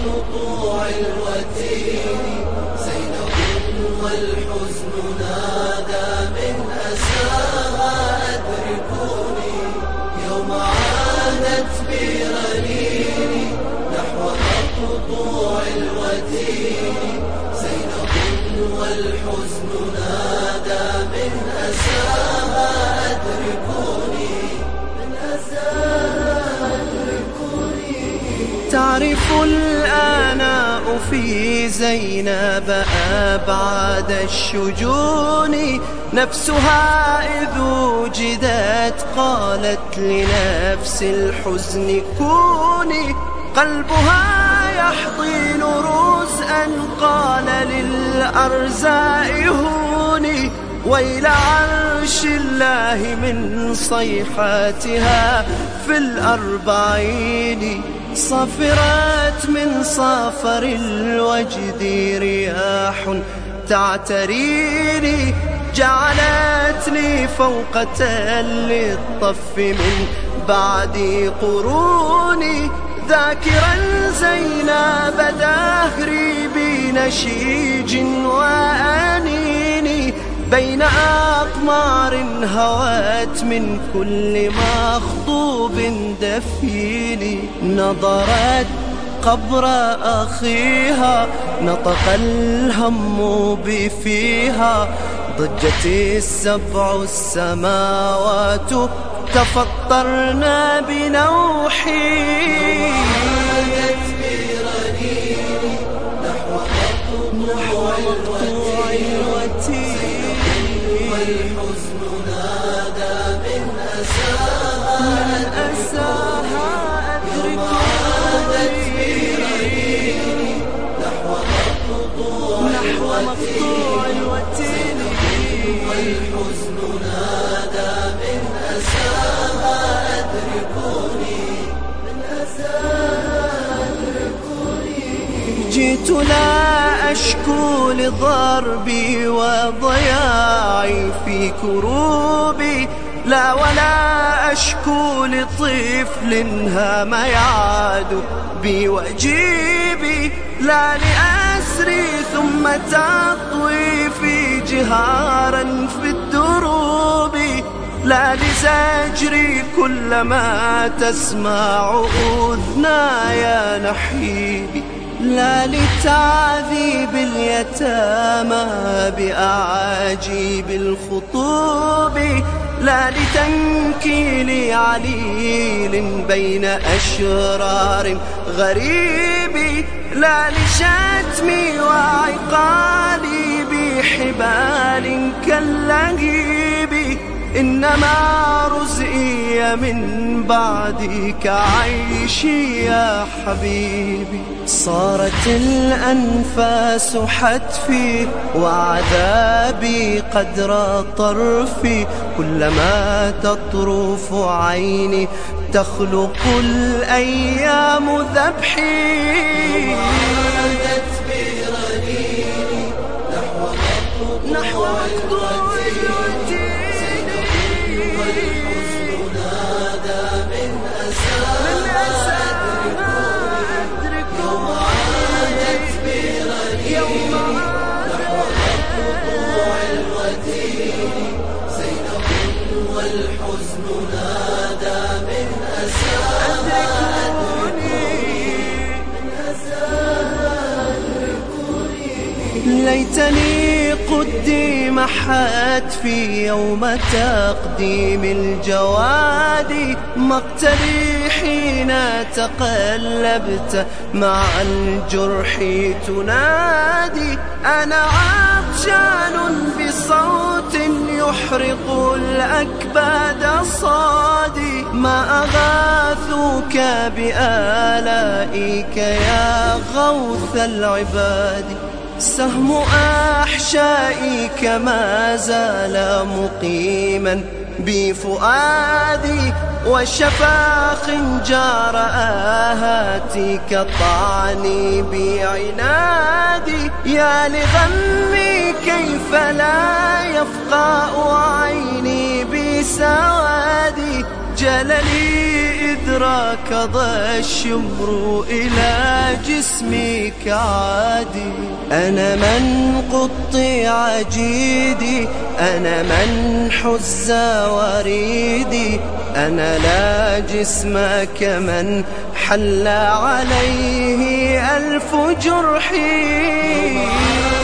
مقطوع الوتين زينب والحزن نادى من أساها أدركوني يوم عادت برنيني نحو مقطوع الوتين زينب والحزن نادى من أساها أدركوني من أساها أدركوني. تعرف الآناء في زينب أبعد الشجون نفسها إذ وجدت قالت لنفس الحزن كوني قلبها يحضن رزءا قال للأرزاء هوني ويل عرش الله من صيحاتها في الأربعين صفرت من صافر الوجد رياح تعتريني جعلتني فوق تل الطف من بعد قروني ذاكرا زينب دهري بنشيج وأنيني بين أقمار هوت من كل مخضوب دفيني نظرت قبر أخيها نطق الهم بفيها ضجت السبع السماوات تفطرنا بنوحي والحزن نادى من أساها أدركوني نحو مقطوع الوتين والحزن نادى من أساها أدركوني من أساها أدركوني. جئت لا أشكو لضربي وضياعي في كروبي لا ولا أشكو لطفل هام يعاد بوجيبي لا لأسري ثم تطويفي جهارا في الدروب لا لزجري كلما تسمع أذناي نحيبي لا لتعذيب اليتامى بأعاجيب الخطوب لا لتنكيل عليل بين أشرار غريب لا لشتمي وعقالي بحبال كاللهيب إنما رزقي من بعدك عيشي يا حبيبي صارت الأنفاس حتفي وعذابي قدر طرفي كلما تطرف عيني تخلق الأيام ذبحي نحو مقطوع الوتين والحزن نادى من أساها أدركوني يوم عادت مقطوع الوتين زينب والحزن نادى من أساها أدركوني من أساها أدركوني. ليتني قدم حتفي يوم تقديم الجواد مقتلي حين تقلبت مع الجرح تنادي أنا عطشان بصوت يحرق الأكباد صادي ما أغاثوك بآلائك يا غوث العباد سهم أحشائك ما زال مقيما بفؤادي وشفا خنجار آهاتك طعني بعنادي يا لغمي كيف لا يفقأ عيني بسوادي جللي إدراك ركض الشمر إلى جسمي كعادي. أنا من قطع جيدي، أنا من حز وريدي، أنا لا جسم كمن حل عليه ألف جرح.